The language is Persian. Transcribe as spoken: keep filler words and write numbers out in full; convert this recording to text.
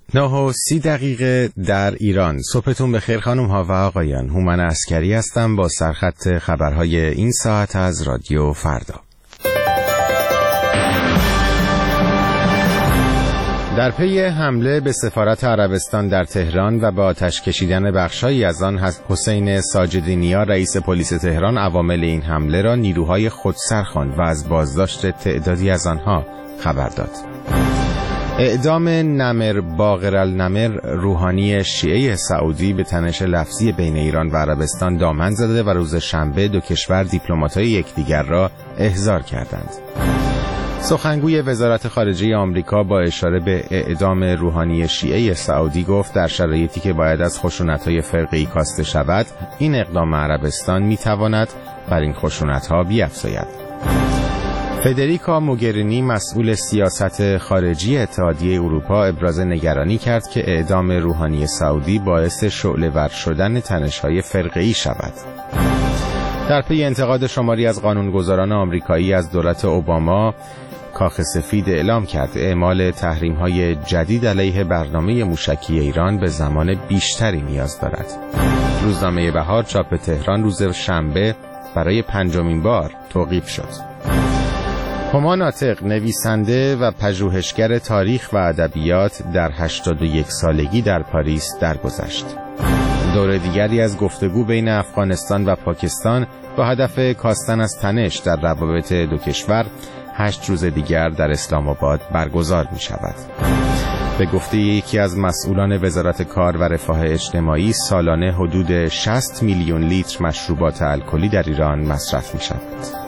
نه و سی دقیقه در ایران. صبحتون بخیر خانم ها و آقایان. هومن عسکری هستم با سرخط خبرهای این ساعت از رادیو فردا. در پی حمله به سفارت عربستان در تهران و با آتش کشیدن بخشایی از آن، حسین ساجدی نیا رئیس پلیس تهران عوامل این حمله را نیروهای خودسر خواند و از بازداشت تعدادی از آنها خبر داد. اعدام نمر باقر النمر، روحانی شیعه سعودی، به تنش لفظی بین ایران و عربستان دامن زده و روز شنبه دو کشور دیپلمات‌های یکدیگر را احضار کردند. سخنگوی وزارت خارجه آمریکا با اشاره به اعدام روحانی شیعه سعودی گفت در شرایطی که باید از خشونت‌های فرقه‌ای کاسته شود، این اقدام عربستان می‌تواند بر این خشونت‌ها بیفزاید. فدریکا موگرینی مسئول سیاست خارجی اتحادیه اروپا ابراز نگرانی کرد که اعدام روحانی سعودی باعث شعله‌ور شدن تنش‌های فرقه‌ای شود. در پی انتقاد شماری از قانونگذاران آمریکایی از دولت اوباما، کاخ سفید اعلام کرد اعمال تحریم‌های جدید علیه برنامه موشکی ایران به زمان بیشتری نیاز دارد. روزنامه بهار چاپ تهران روز شنبه برای پنجمین بار توقیف شد. هما ناطق، نویسنده و پژوهشگر تاریخ و ادبیات، در هشتاد و یک سالگی در پاریس درگذشت. دور دیگری از گفتگو بین افغانستان و پاکستان با هدف کاستن از تنش در روابط دو کشور هشت روز دیگر در اسلام آباد برگزار می شود. به گفته یکی از مسئولان وزارت کار و رفاه اجتماعی، سالانه حدود شصت میلیون لیتر مشروبات الکلی در ایران مصرف می شود.